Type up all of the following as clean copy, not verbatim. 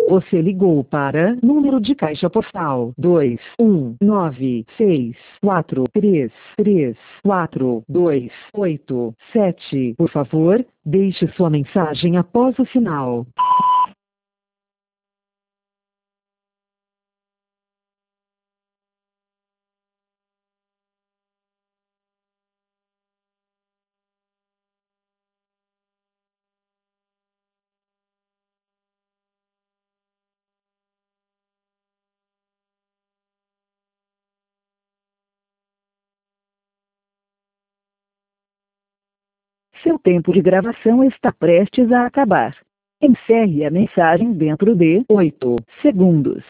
Você ligou para número de caixa postal 21964334287. Por favor, deixe sua mensagem após o sinal. Seu tempo de gravação está prestes a acabar. Encerre a mensagem dentro de 8 segundos.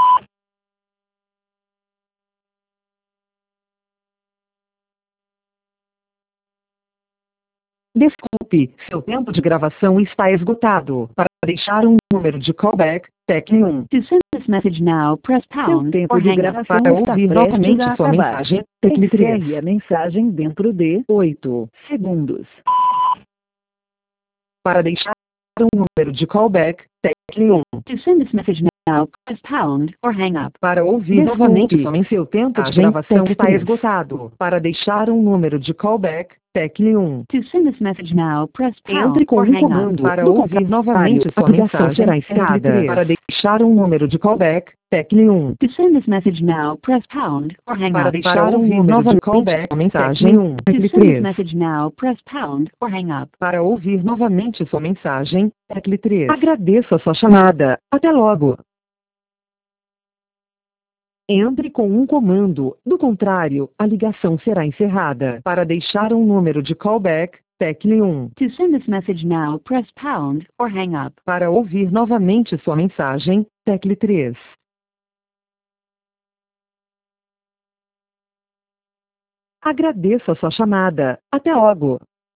Desculpe, seu tempo de gravação está esgotado. Para deixar um número de callback, tecle 1. To send this message now, press Seu pound tempo or de hang up. gravação Para está ouvir prestes novamente a sua acabar. mensagem, tecle 3. Encerre a mensagem dentro de 8 segundos. Para deixar um número de callback, tecle 1. To send this message now, press pound or hang up. Para ouvir novamente somente seu tempo de gravação está esgotado. Para deixar um número de callback, tecle 1. To send this message now, press pound Entre com or um hang up. comando para ouvir novamente sua mensagem será encerrada. Para deixar um número de callback, tecle 1. To send this message now, press pound or hang Para up. deixar um número de callback, mensagem 1. To Tecle send this 3. message now, press pound or hang up. Para ouvir novamente sua mensagem, tecle 3. Agradeço a sua chamada. Até logo. Entre com um comando, do contrário, a ligação será encerrada. Para deixar um número de callback, tecle 1. To send this message now, press pound or hang up. Para ouvir novamente sua mensagem, tecle 3. Agradeço a sua chamada. Até logo.